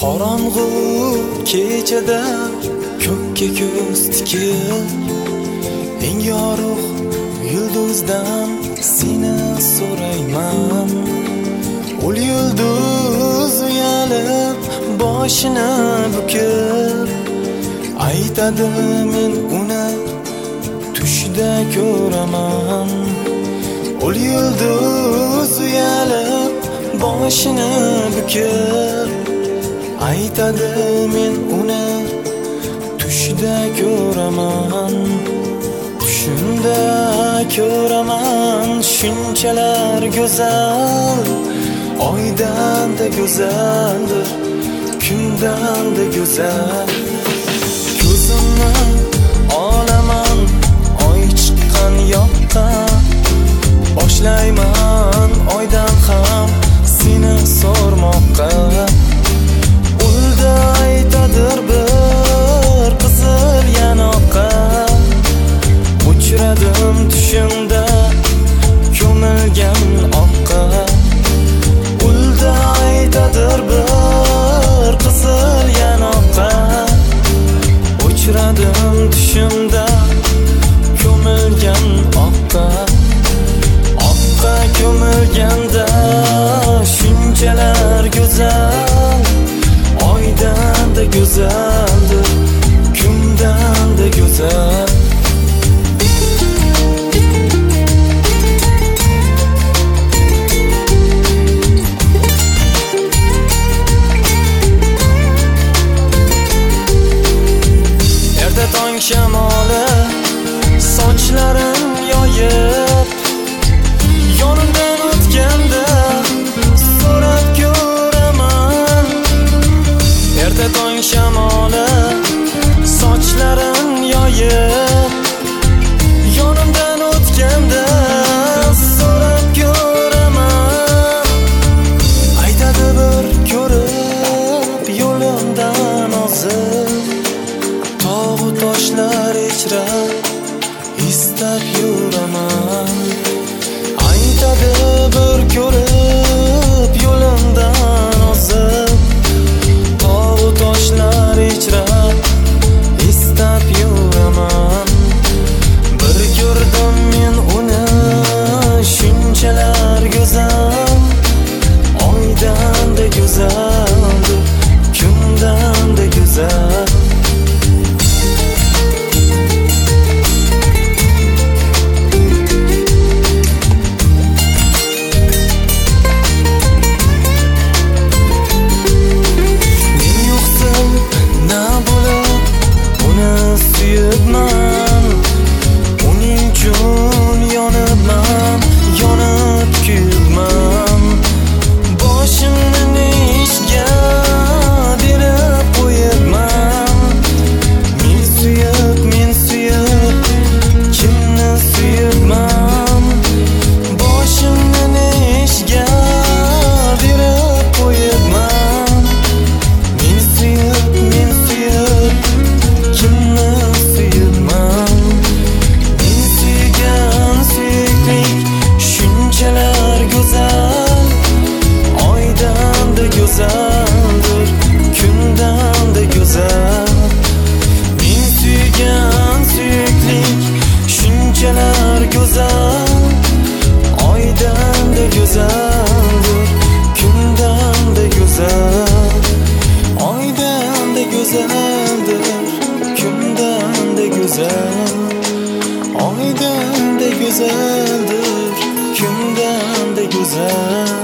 Qorong'u kechada ko'kka ko'z tikib, eng yorug' yulduzdan seni so'rayman. Ul yulduz uyalib boshini bukib, aytadi men uni tushda ko'raman. Ul yulduz uyalib boshini bukib, aytadi men uni tushda ko'raman. Tushimda ko'raman shunchalar go'zal, oydan-da go'zaldir, kundan-da go'zal. Ko'zimni olaman oy chiqqan yoqqa, boshlayman oydan ham seni so'rmoqqa. Ulda aytadir bir qizil yanoqqa, uchradim tushimda ko'milgan oqqa. Ulda aytadir bir qizil yanoqqa, uchradim tushimda ko'milgan oqqa. Oqqa ko'milganda shunchalar go'zal, oydan-da go'zaldir, kundan-da go'zal. Erta tong shamoli sochlarin yoyib, yonimdan o'tganda so'rab ko'raman. Erta tong shamoli sochlarin yoyib, yonimdan o'tganda so'rab ko'raman. Aytadi bir ko'rib yo'limdan ozib, tog'-u toshlar ichra istab yuraman. Aytadi bir ko'rib yo'limdan ozib, tog'-u toshlar ichra istab yuraman. Bir ko'rdim men uni shunchalar go'zal, oydan-da go'zaldir, kundan-da go'zal. Uning uchun yonibman, yonib kuyibman. Boshimni nishga berib qo'yibman. Men suyib, kimni suyibman? Boshimni nishga berib qo'yibman. Men suyib, kimni suyibman? Men suygan suyuklik shunchalar go'zal, oydan-da go'zaldir, kundan-da go'zal. Men suygan suyuklik shunchalar go'zal, oydan-da go'zaldir, kundan-da go'zal. Oydan-da go'zaldir, kundan-da go'zal. Oydan-da go'zaldir, kundan-da go'zal.